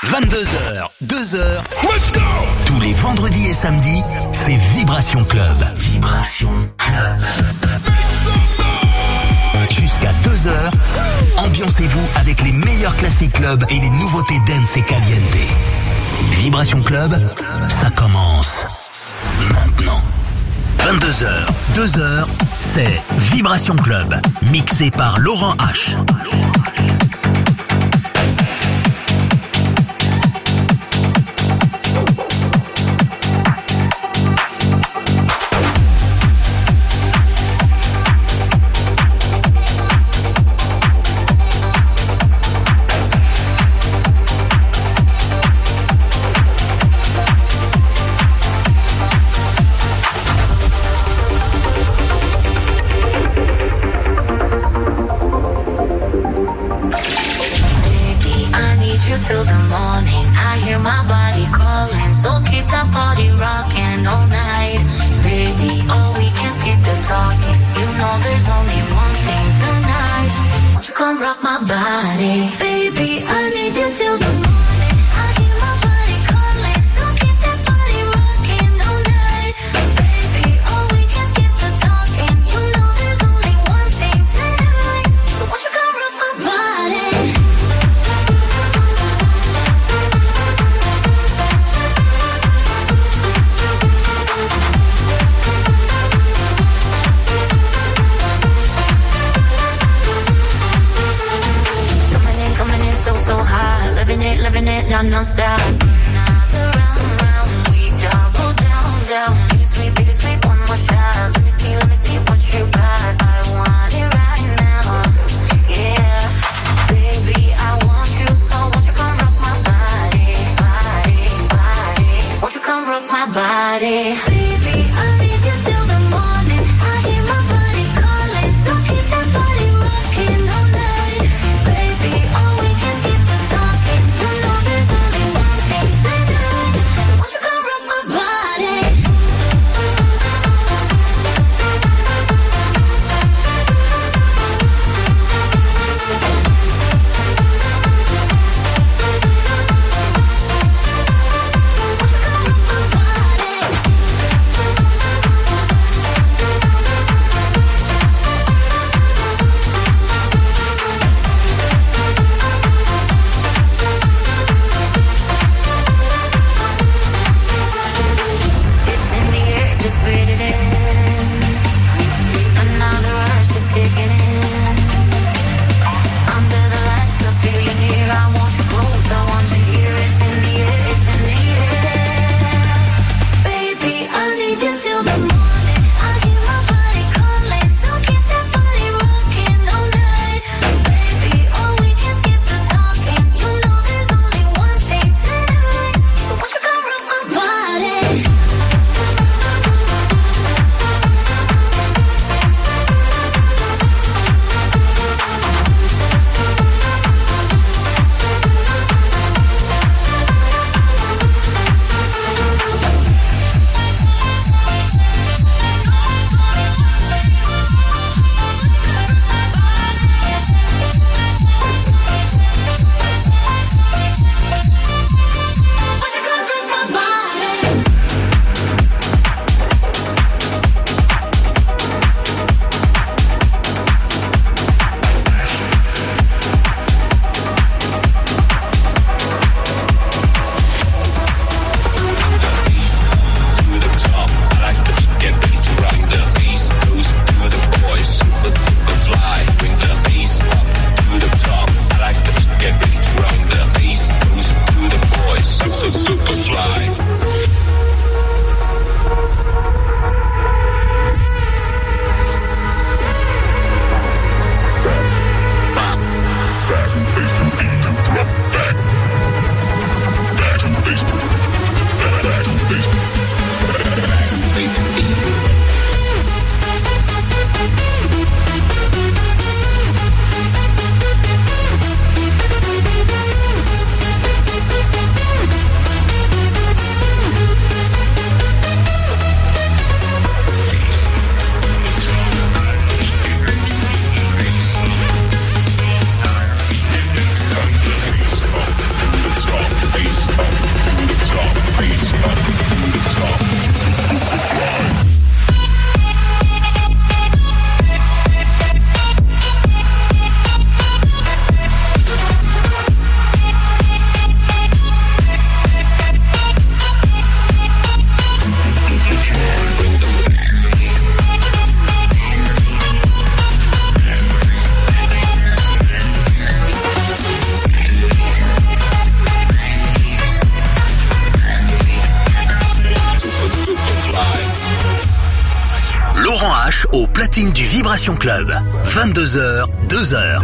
22h, 2h. Let's go! Tous les vendredis et samedis, c'est Vibration Club. Vibration Club. Jusqu'à 2h, ambiancez-vous avec les meilleurs classiques clubs et les nouveautés dance et caliente. Vibration Club, ça commence maintenant. 22h, 2h, c'est Vibration Club, mixé par Laurent H. Till the morning, I hear my body calling. So keep that body rocking all night. Baby, oh, we can skip the talking. You know there's only one thing tonight. Won't you come rock my body? Baby, I need you till the morning. I hear my body calling. So keep that body rocking all night. Baby, oh, we can skip the talking. You know there's only one thing tonight. So won't you come rock my body? So high, living it, now non-stop. Another round, we double down. Baby, sweet, one more shot. Let me see what you got. I want it right now, yeah. Baby, I want you, so won't you come rock my body. Won't you come rock my body? Baby, I need you till the morning. I hear my body calling, so keep that body rocking all night. Baby, oh, we can skip the talking. You know there's only one thing tonight. So won't you come rock my body? au platine du Vibration Club. 22h, 2h.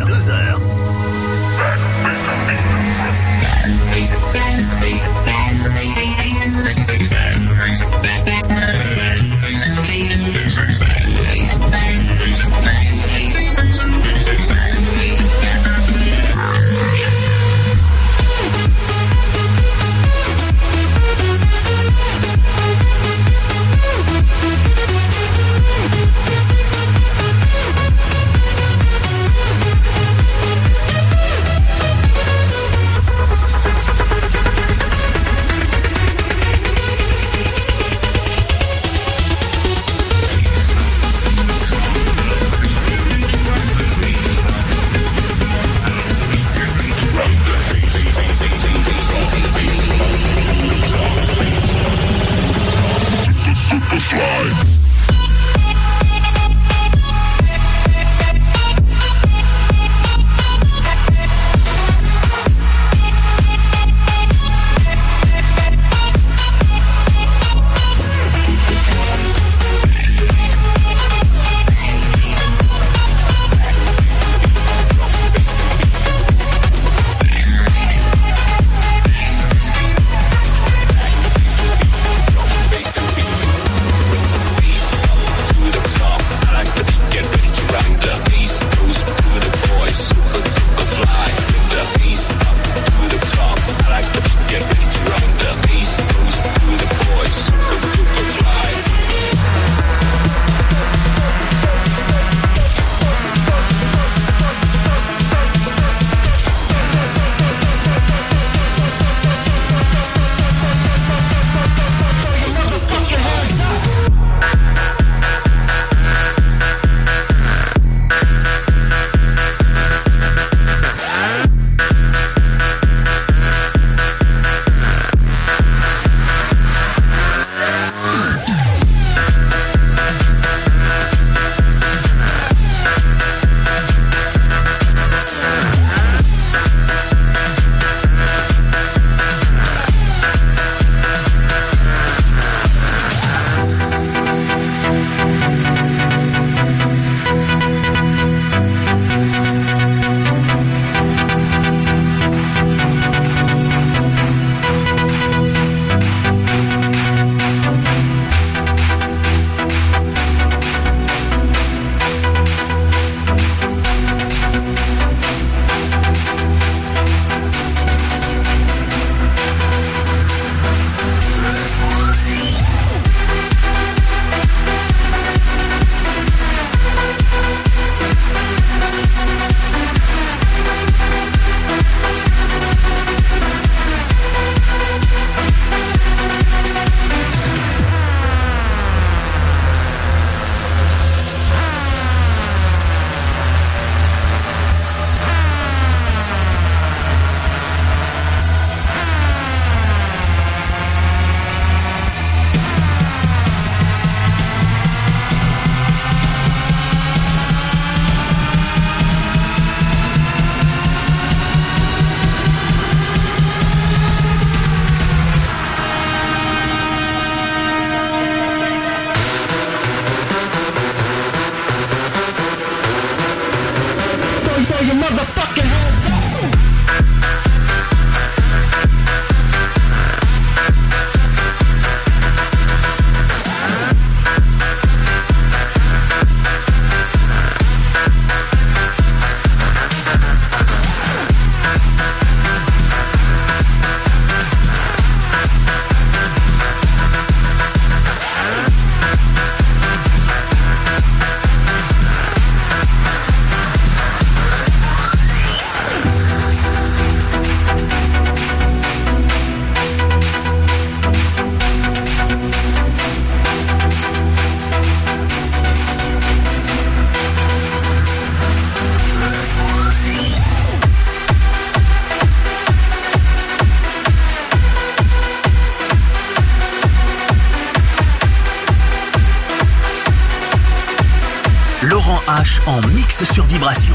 Laurent H en mix sur Vibration.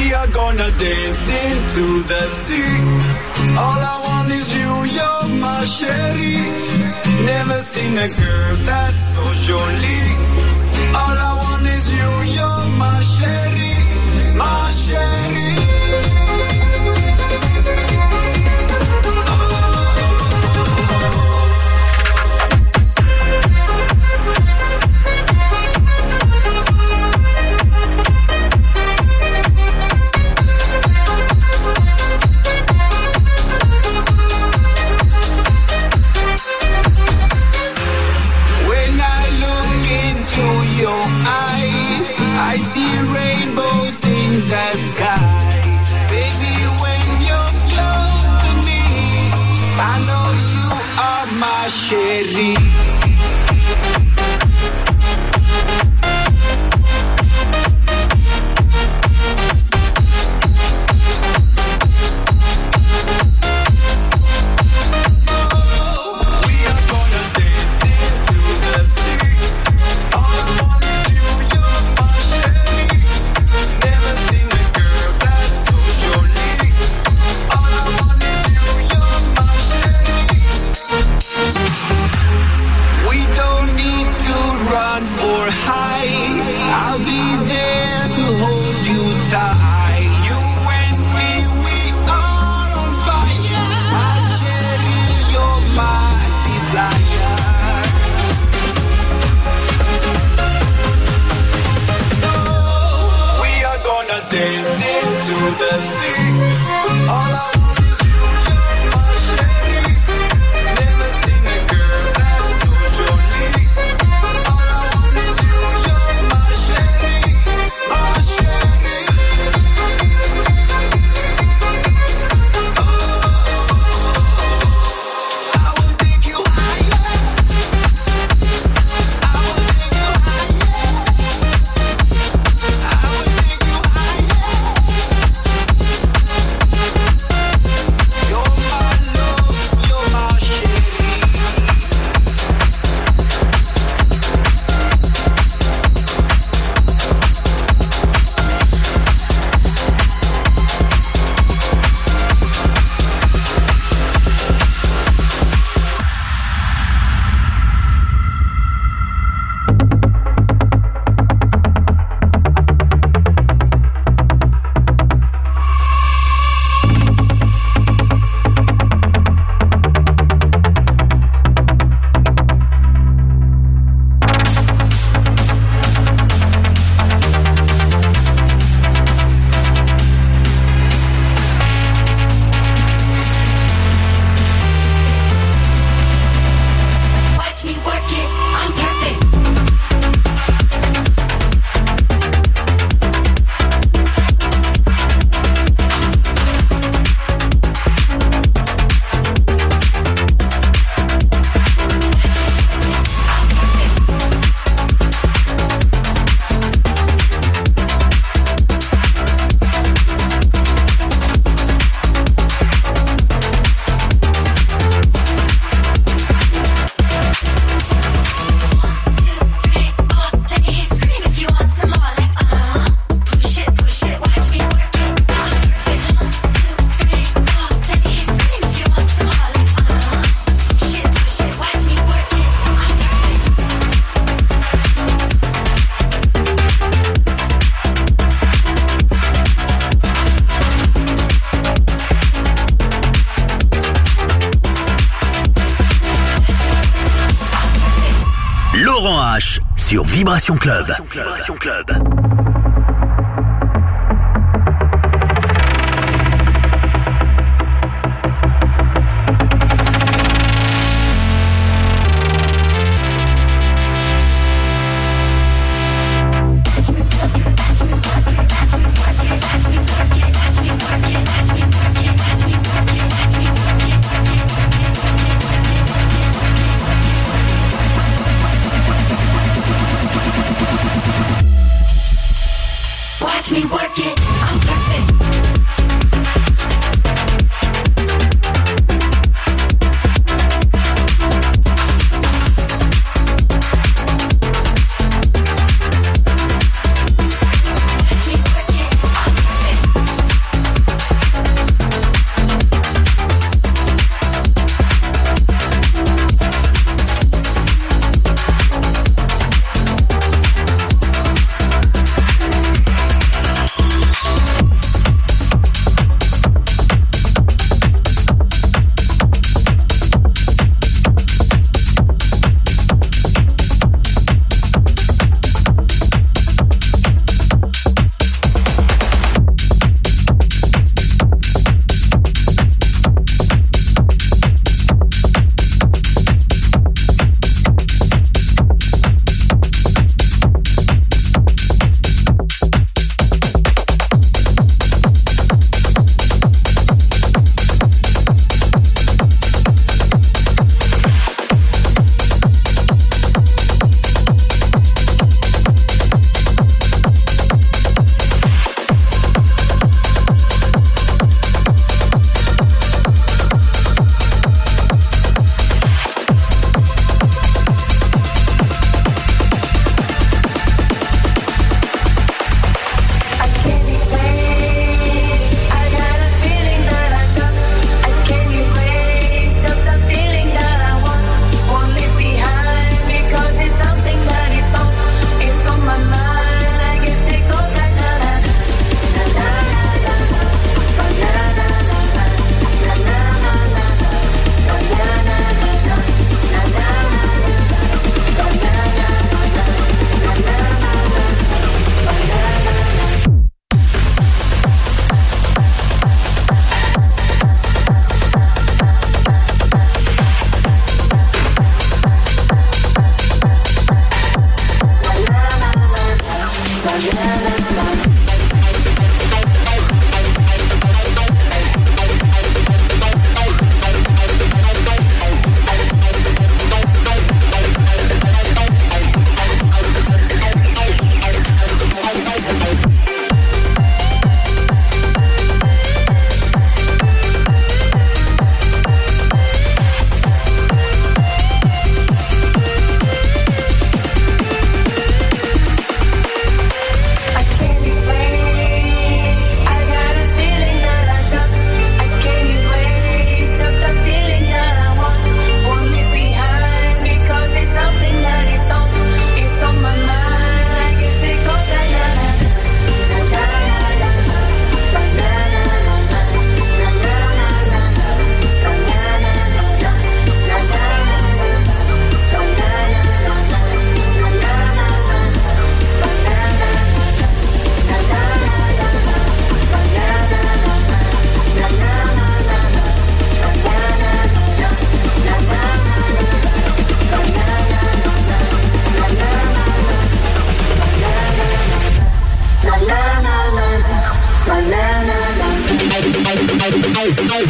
We are gonna dance into the sea. All I want is you, you're my chérie. Never seen a girl that's so jolie. All I want is you, you're my chérie, my chérie. Your eyes, I see rainbows in the skies. Baby, when you're close to me, I know you are my chérie. Sur Vibration Club. Vibration Club.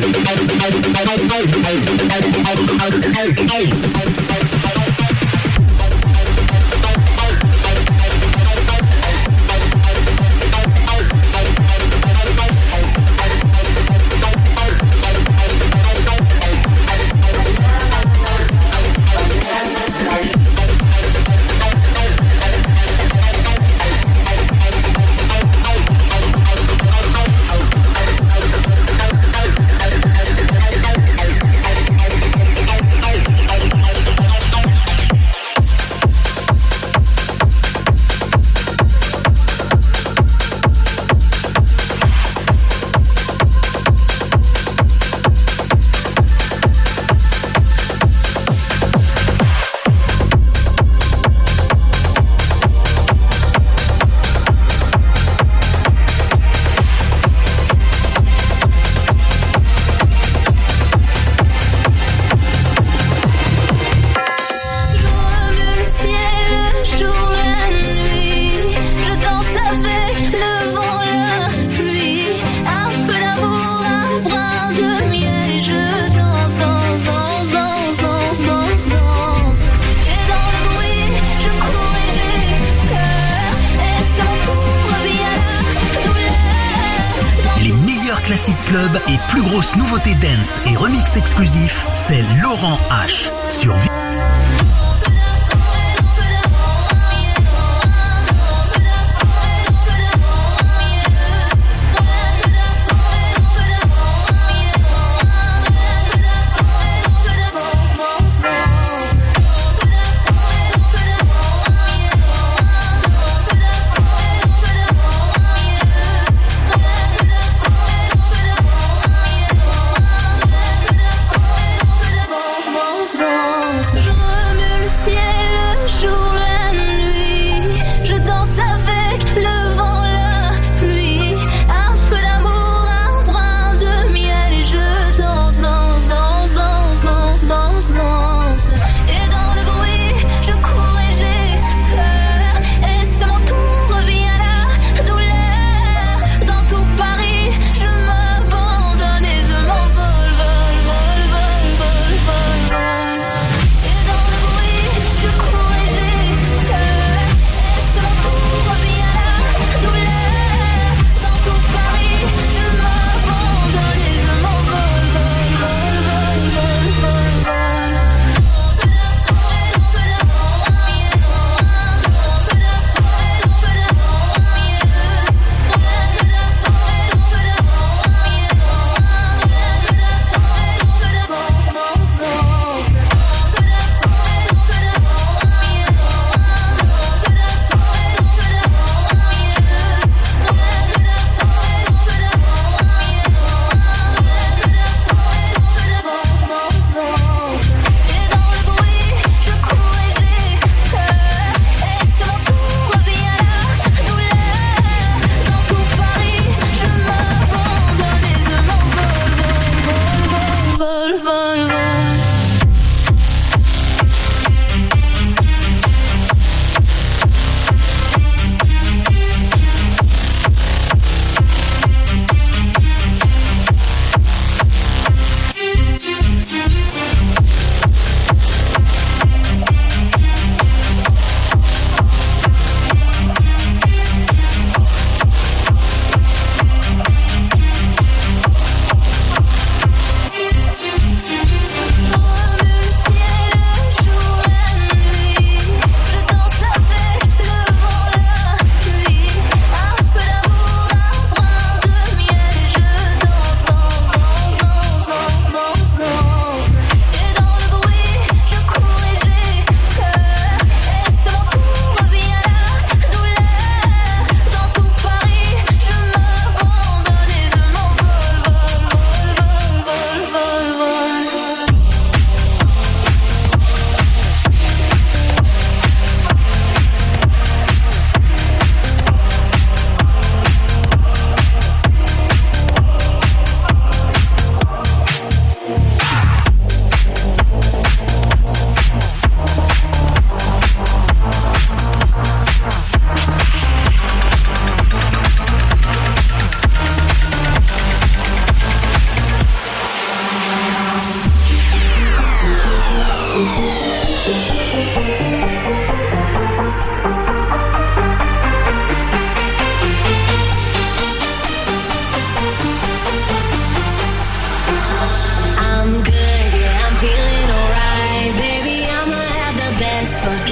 Club et plus grosse nouveauté dance et remix exclusif, c'est Laurent H sur Bounce.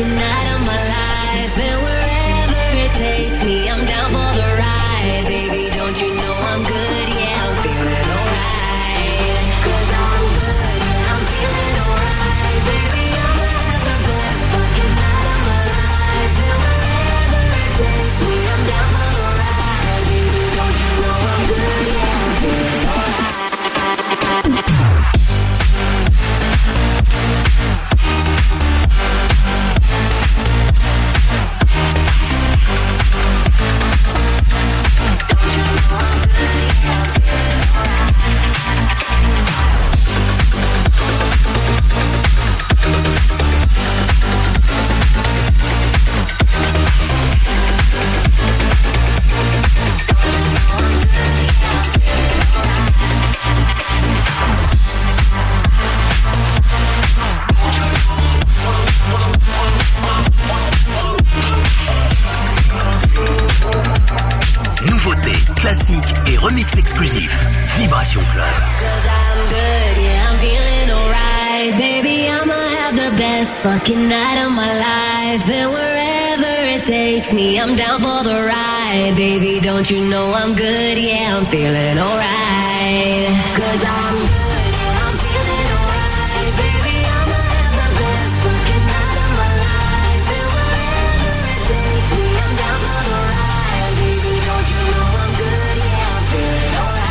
fucking night of my life. And wherever it takes me, I'm down for the ride. Baby, don't you know I'm good? Yeah, I'm feeling alright. 'Cause I'm good, yeah, I'm feeling alright. Baby, I'ma have the best fucking night of my life. And wherever it takes me, I'm down for the ride. Baby, don't you know I'm good? Yeah, I'm feeling alright. Classique et remix exclusif. Vibration Club. 'Cause I'm good, yeah, I'm feeling alright. Baby, I'ma have the best fucking night of my life. And wherever it takes me, I'm down for the ride. Baby, don't you know I'm good, yeah, I'm feeling alright. 'Cause I'm good, yeah, I'm feeling alright. Baby, I'ma have the best fucking night of my life. And wherever it takes me, I'm down for the ride. Baby, don't you know I'm good, yeah, I'm feeling alright.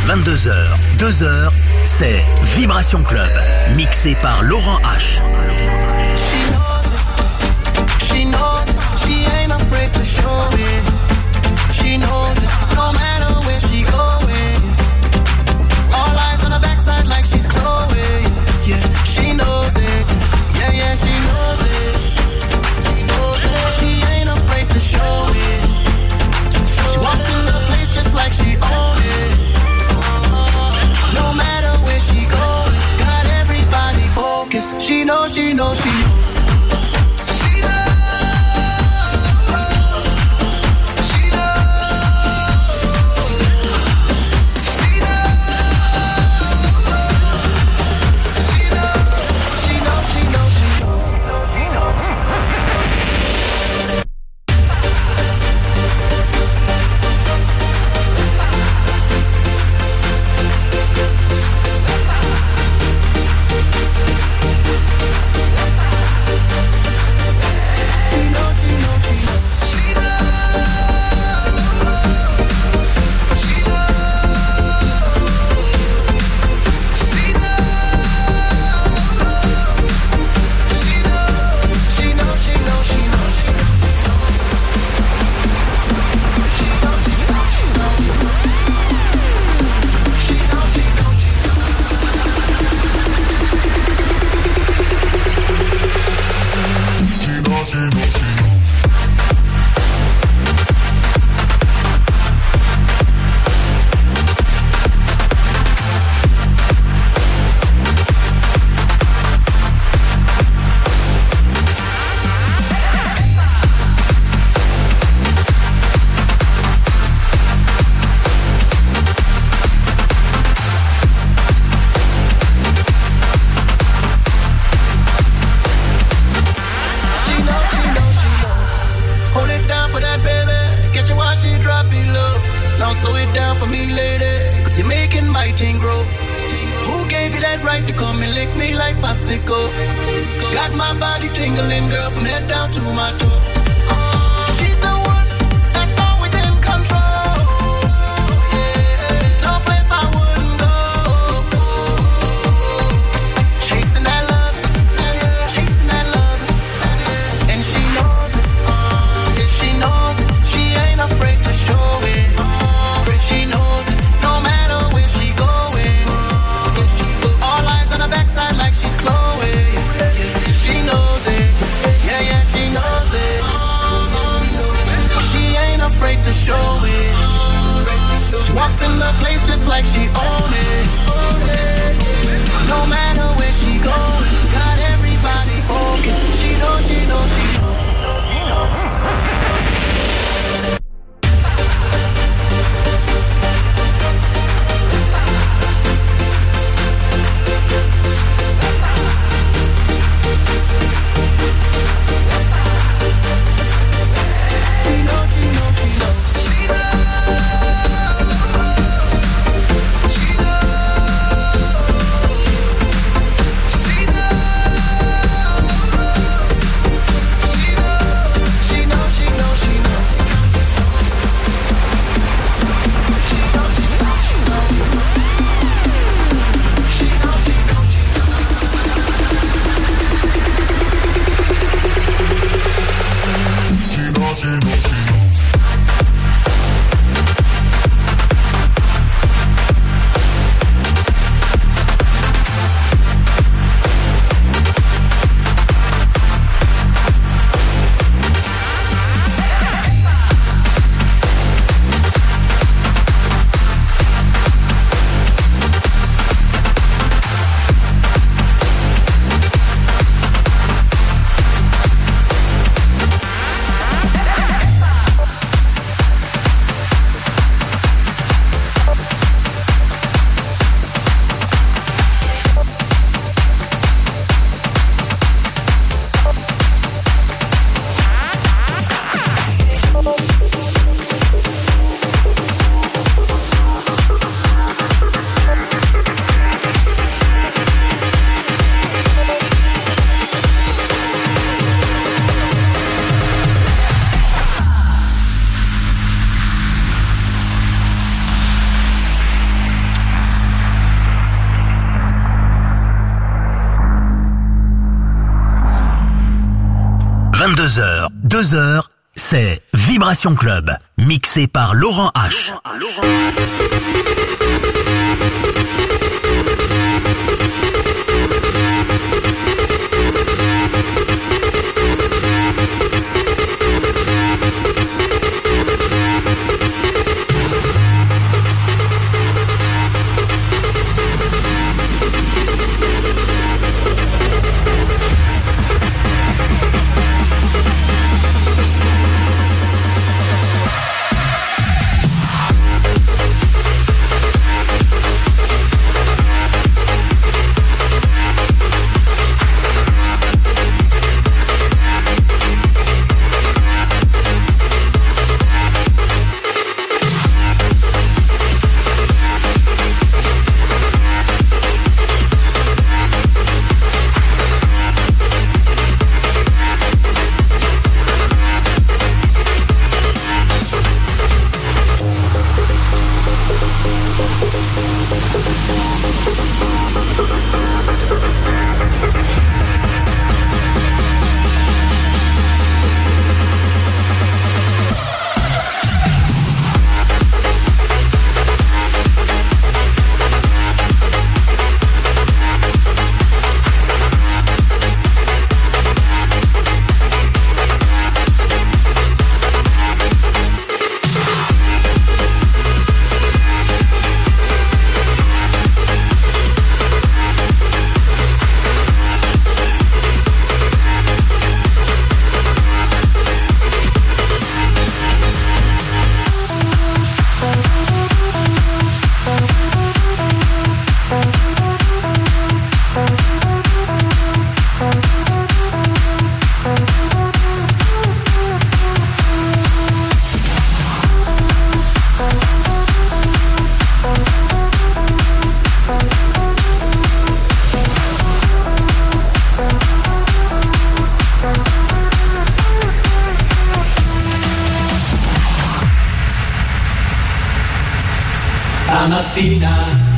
22h, 2h, c'est Vibration Club, mixé par Laurent H. She knows it, she ain't afraid to show it. She knows it, no matter where she going. All eyes on her backside like she's Chloe. Yeah, she knows it. Yeah, yeah, she knows it. She knows it. She ain't afraid to show it. She walks in the place just like she own it. No matter where she goes, got everybody focused. She knows, she knows, she knows. 22h, c'est Vibration Club, mixé par Laurent H. Stamattina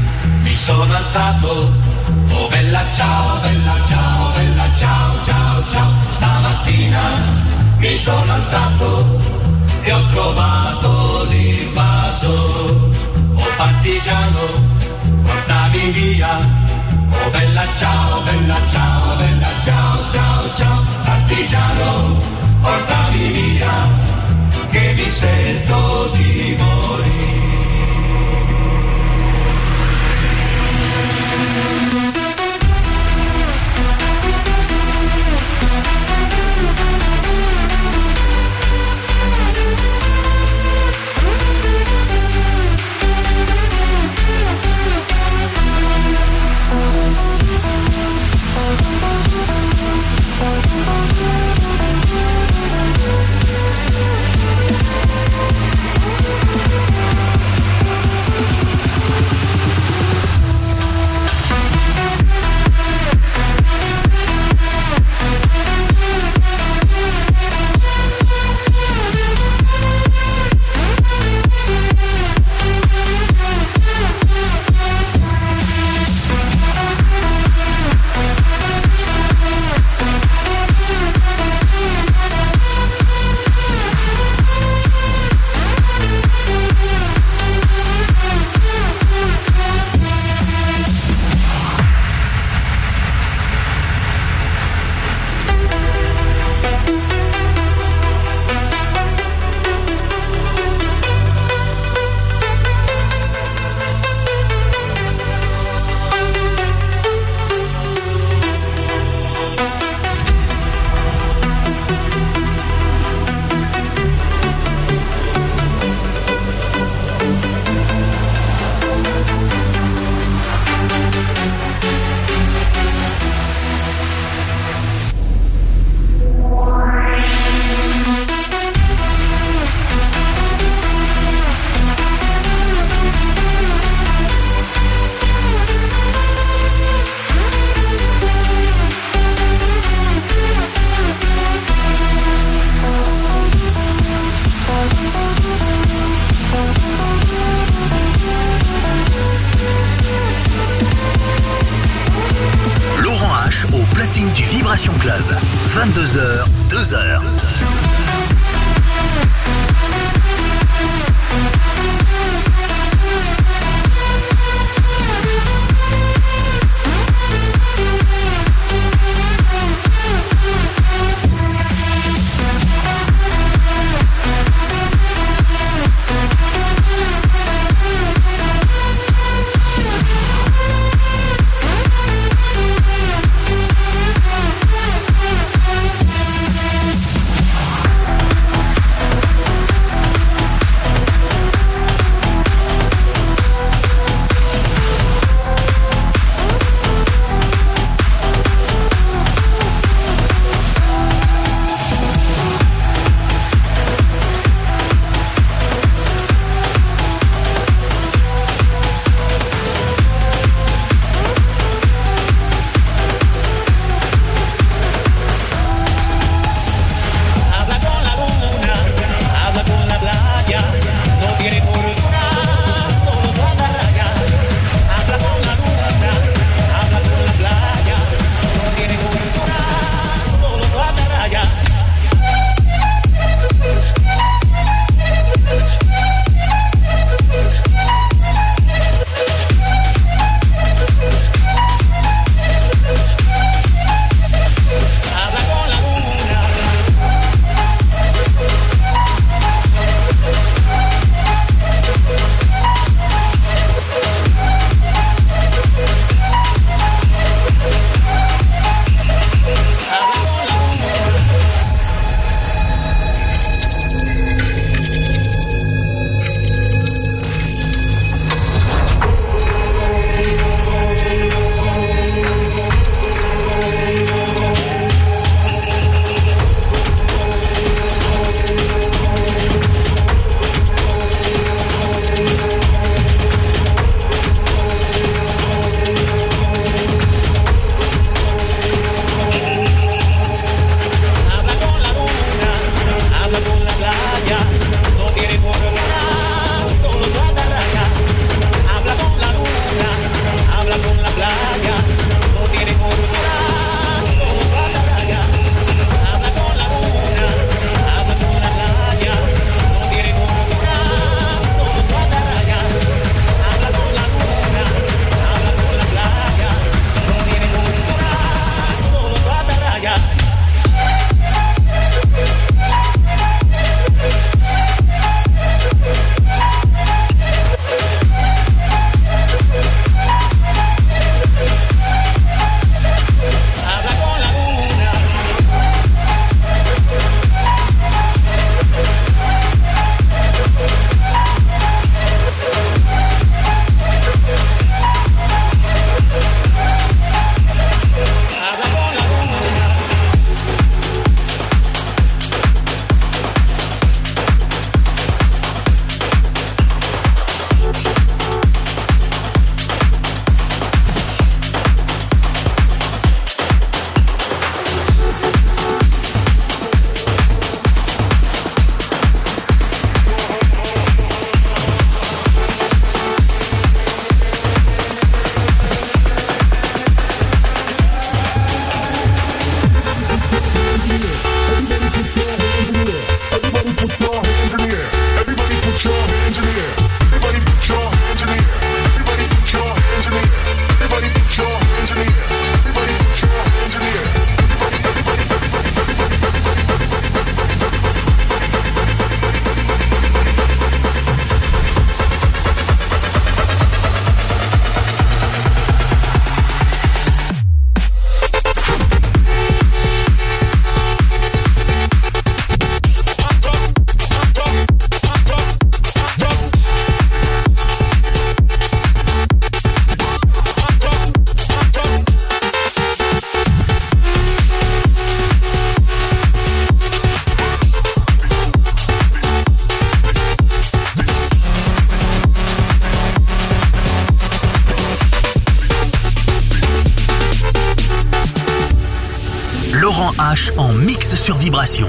mi sono alzato, oh bella ciao, bella ciao, bella ciao, ciao, ciao. Stamattina mi sono alzato e ho trovato l'invaso, oh partigiano, portami via, oh bella ciao, bella ciao, bella ciao, ciao, ciao. Partigiano, portami via, che mi sento di morire. Au platine du Vibration Club, 22h, 2h. RH en mix sur Vibration.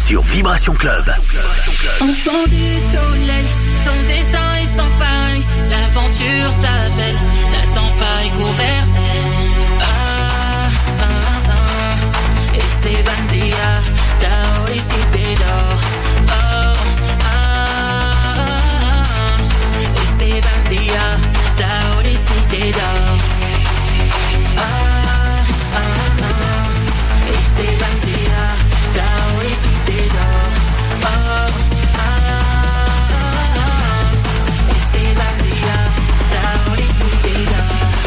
sur Vibration Club. Enfant du soleil, ton destin est sans pareil. L'aventure t'appelle, n'attends pas et cours vers elle. Este bandía, da y si pedo. Este bandía, da y si pedo. Este bandía, da y si pedo. Este bandía, da y si pedo.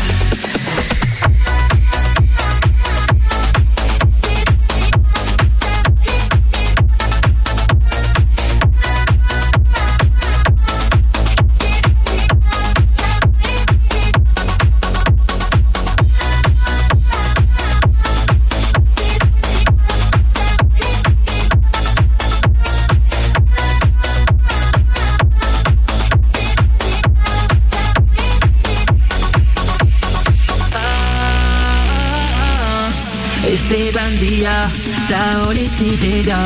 Este bandía, da ori si te da.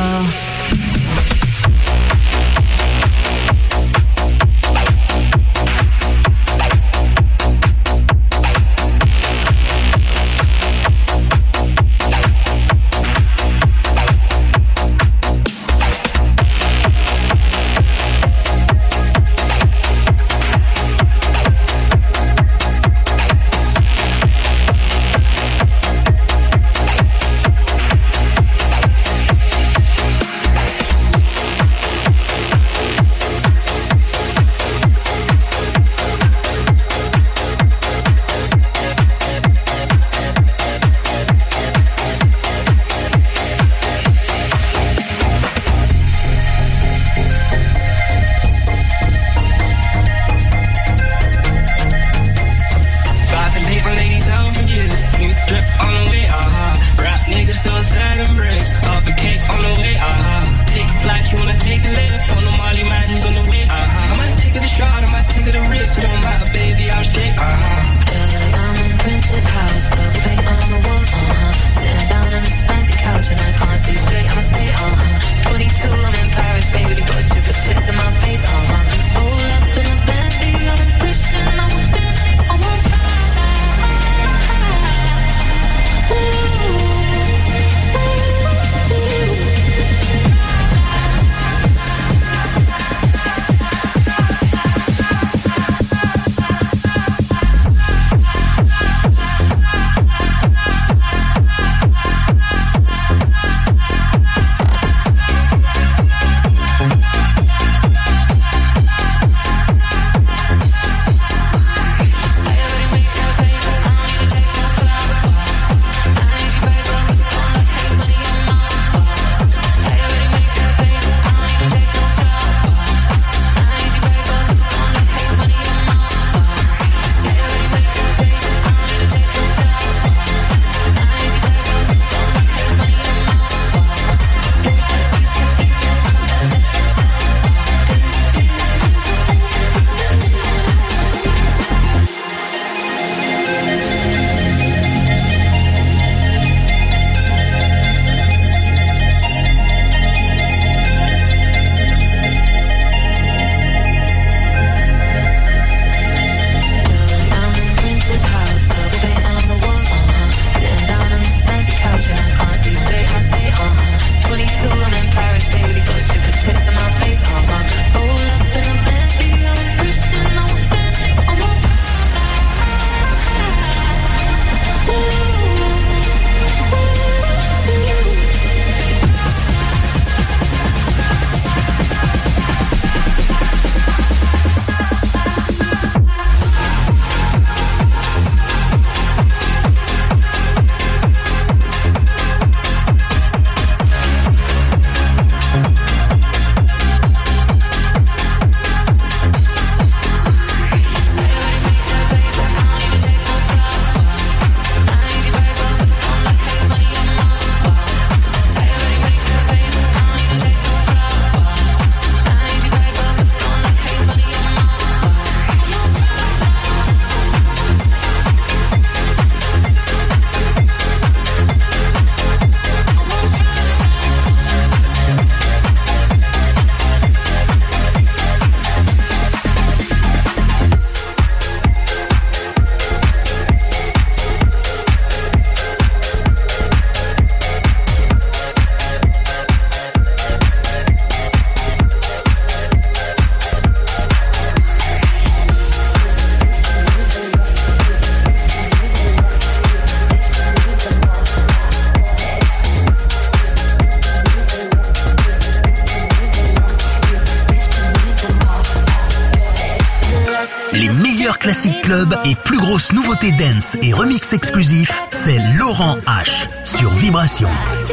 classiques club et plus grosses nouveautés dance et remix exclusifs, c'est Laurent H sur Vibration.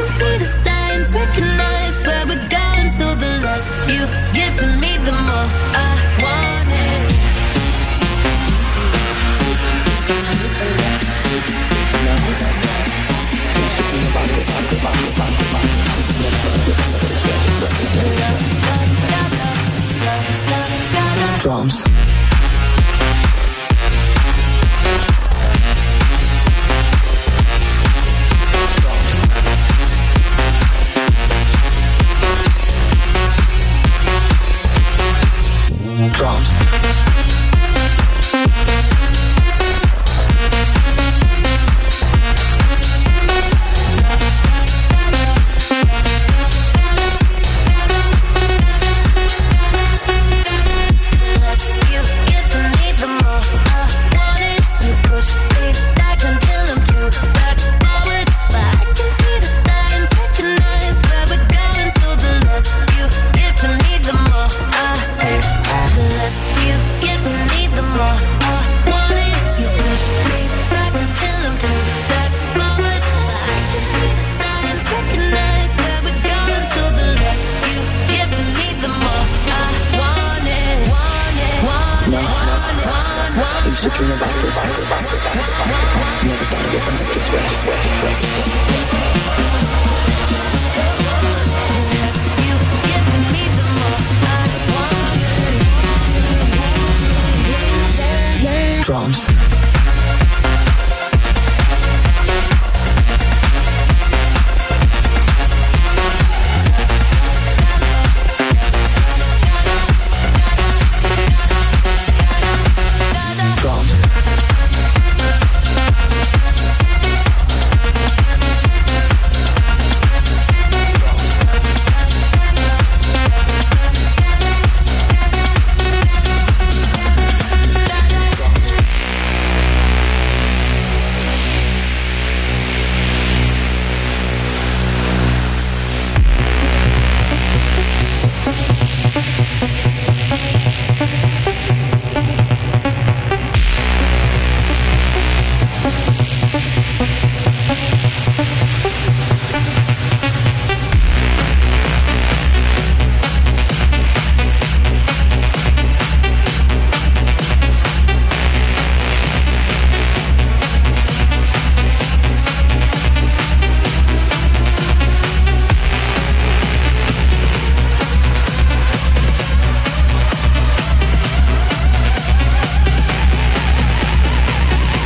Drums. Drums. Dream about this. Never thought it would end up this way. Drums.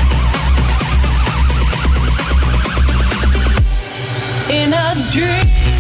In a dream